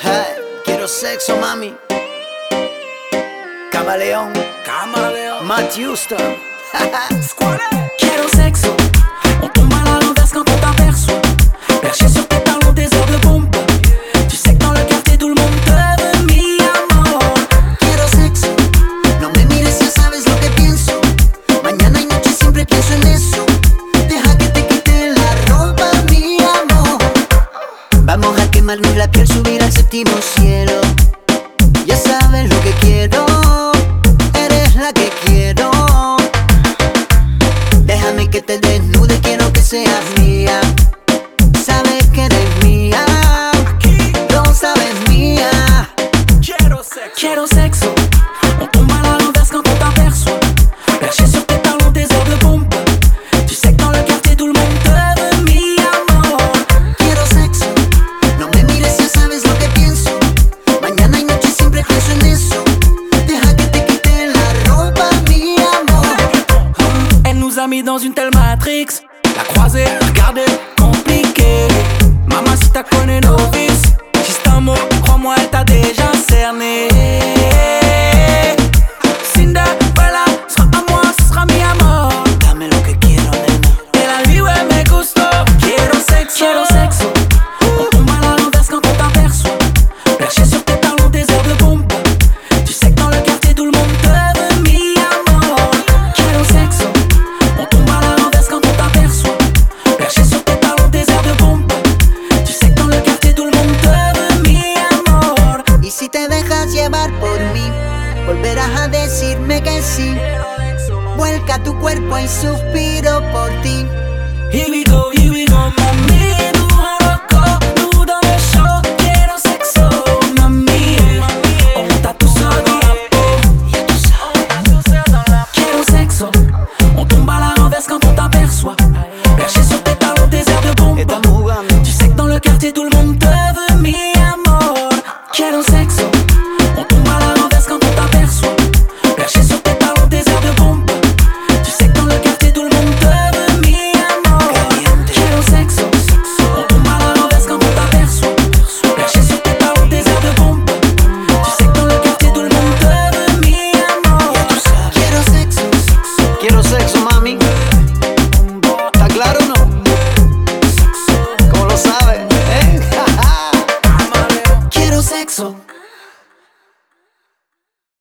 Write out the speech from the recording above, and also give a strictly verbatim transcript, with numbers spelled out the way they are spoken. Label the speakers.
Speaker 1: Hey, quiero sexo, mami. Camaleón,
Speaker 2: Camaleón,
Speaker 1: Matt Houston.
Speaker 2: quiero sexo. On tombe mal à l'envers quand on t'aperçoit. Perché sur tes talons, des heures de pompe. Tu sais que dans le quartier tout le monde te veut, mi amor.
Speaker 1: Quiero sexo. No me mires, ya sabes lo que pienso. Mañana y noche siempre pienso en eso. Deja que te quite la ropa, mi amor. Vamos a quemarnos la piel, subir al séptimo cielo. Ya sabes lo que quiero. Eres la que quiero. Déjame que te desnude, quiero que seas mía. Sabes que eres mía. Lo sabes mía.
Speaker 2: Quiero sexo. Quiero sexo. On tombe mal à l'envers quand on t'aperçoit. Perché sur tes talons, des heures de pompe. Tu sais que dans le quartier tout le monde te veut, mi amor.
Speaker 1: Quiero sexo. No me mires, ya sabes lo que pienso. Mañana y noche siempre pienso en eso. Deja que te quite la ropa, mi amor.
Speaker 2: Elle nous a mis dans une telle matrix. La croisée, regardez, compliqué. Mamacita connaît nos vices. Juste un mot, crois-moi, elle t'a déjà cerné. Cinderella, sera à moi, ce sera mi amor.
Speaker 1: Dame lo que quiero, nena.
Speaker 2: Et la vie, ouais, me gusto. Quiero sexo. Quiero sexo. On tombe mal à l'envers quand on t'aperçoit. Perché sur tes talons, des heures de pompe. Tu sais que dans le quartier tout le monde te veut, mi amor. Quiero sexo. On tombe mal à l'envers quand on t'aperçoit. Perché sur tes talons, des heures de pompe. Tu sais que dans le quartier tout le monde te veut, mi amor.
Speaker 1: Y si te dejas llevar por mí, volverás a decirme que sí. Vuelca tu cuerpo y suspiro por ti.
Speaker 2: Here we go, here we go, mami.